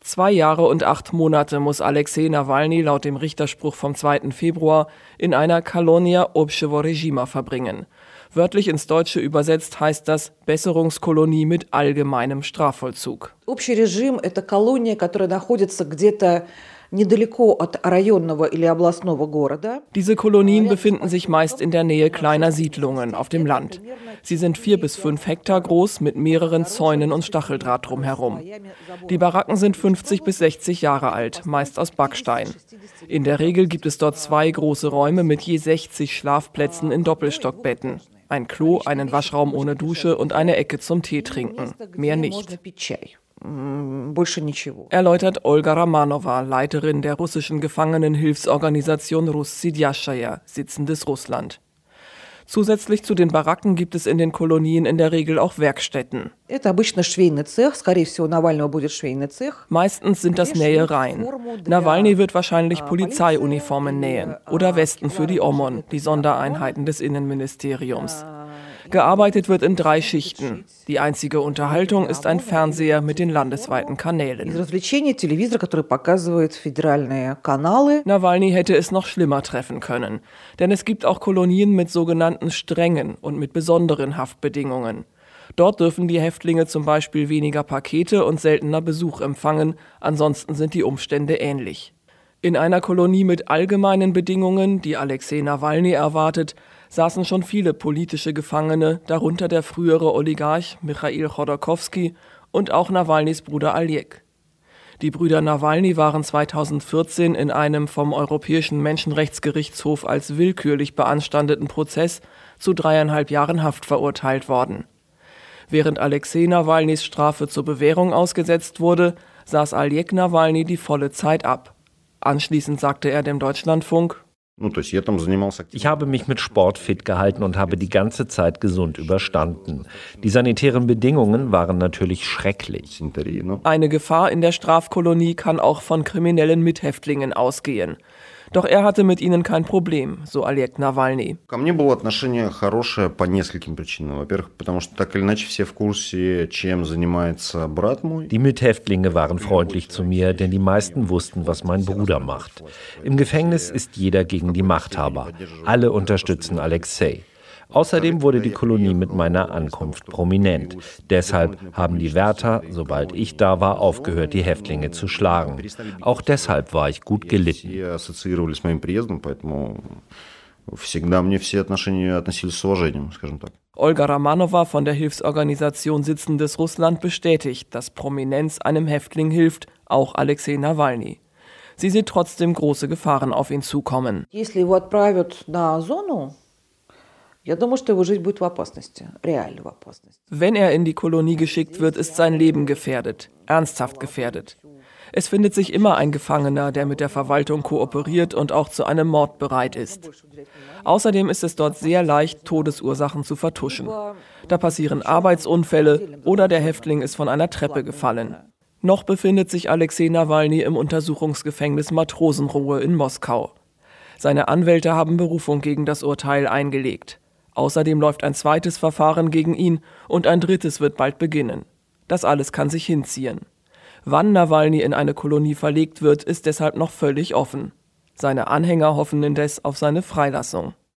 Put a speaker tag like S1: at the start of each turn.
S1: 2 Jahre und 8 Monate muss Alexej Nawalny laut dem Richterspruch vom 2. Februar in einer Kolonia Obszewo Režima verbringen. Wörtlich ins Deutsche übersetzt heißt das Besserungskolonie mit allgemeinem Strafvollzug.
S2: Общий режим – это колония, которая находится где-то недалеко от районного или областного города.
S1: Diese Kolonien befinden sich meist in der Nähe kleiner Siedlungen auf dem Land. Sie sind 4 bis 5 Hektar groß mit mehreren Zäunen und Stacheldraht drumherum. Die Baracken sind 50 bis 60 Jahre alt, meist aus Backstein. In der Regel gibt es dort 2 große Räume mit je 60 Schlafplätzen in Doppelstockbetten. Ein Klo, einen Waschraum ohne Dusche und eine Ecke zum Tee trinken. Mehr nicht. Erläutert Olga Romanova, Leiterin der russischen Gefangenenhilfsorganisation Russiyaschaja, sitzendes Russland. Zusätzlich zu den Baracken gibt es in den Kolonien in der Regel auch Werkstätten. Meistens sind das Nähereien. Nawalny wird wahrscheinlich Polizeiuniformen nähen oder Westen für die OMON, die Sondereinheiten des Innenministeriums. Gearbeitet wird in 3 Schichten. Die einzige Unterhaltung ist ein Fernseher mit den landesweiten Kanälen. Nawalny hätte es noch schlimmer treffen können. Denn es gibt auch Kolonien mit sogenannten strengen und mit besonderen Haftbedingungen. Dort dürfen die Häftlinge zum Beispiel weniger Pakete und seltener Besuch empfangen, ansonsten sind die Umstände ähnlich. In einer Kolonie mit allgemeinen Bedingungen, die Alexej Nawalny erwartet, saßen schon viele politische Gefangene, darunter der frühere Oligarch Michail Chodorkowski und auch Nawalnys Bruder Aljek. Die Brüder Nawalny waren 2014 in einem vom Europäischen Menschenrechtsgerichtshof als willkürlich beanstandeten Prozess zu 3,5 Jahren Haft verurteilt worden. Während Alexej Nawalnys Strafe zur Bewährung ausgesetzt wurde, saß Aljek Nawalny die volle Zeit ab. Anschließend sagte er dem Deutschlandfunk:
S3: Ich habe mich mit Sport fit gehalten und habe die ganze Zeit gesund überstanden. Die sanitären Bedingungen waren natürlich schrecklich.
S1: Eine Gefahr in der Strafkolonie kann auch von kriminellen Mithäftlingen ausgehen. Doch er hatte mit ihnen kein Problem, so Aljek Nawalny.
S4: Die
S3: Mithäftlinge waren freundlich zu mir, denn die meisten wussten, was mein Bruder macht. Im Gefängnis ist jeder gegen die Machthaber. Alle unterstützen Alexej. Außerdem wurde die Kolonie mit meiner Ankunft prominent. Deshalb haben die Wärter, sobald ich da war, aufgehört, die Häftlinge zu schlagen. Auch deshalb war ich gut gelitten.
S1: Olga Romanova von der Hilfsorganisation Sitzendes Russland bestätigt, dass Prominenz einem Häftling hilft, auch Alexej Nawalny. Sie sieht trotzdem große Gefahren auf ihn zukommen. Wenn er in die Kolonie geschickt wird, ist sein Leben gefährdet, ernsthaft gefährdet. Es findet sich immer ein Gefangener, der mit der Verwaltung kooperiert und auch zu einem Mord bereit ist. Außerdem ist es dort sehr leicht, Todesursachen zu vertuschen. Da passieren Arbeitsunfälle oder der Häftling ist von einer Treppe gefallen. Noch befindet sich Alexej Nawalny im Untersuchungsgefängnis Matrosenruhe in Moskau. Seine Anwälte haben Berufung gegen das Urteil eingelegt. Außerdem läuft ein zweites Verfahren gegen ihn und ein drittes wird bald beginnen. Das alles kann sich hinziehen. Wann Nawalny in eine Kolonie verlegt wird, ist deshalb noch völlig offen. Seine Anhänger hoffen indes auf seine Freilassung.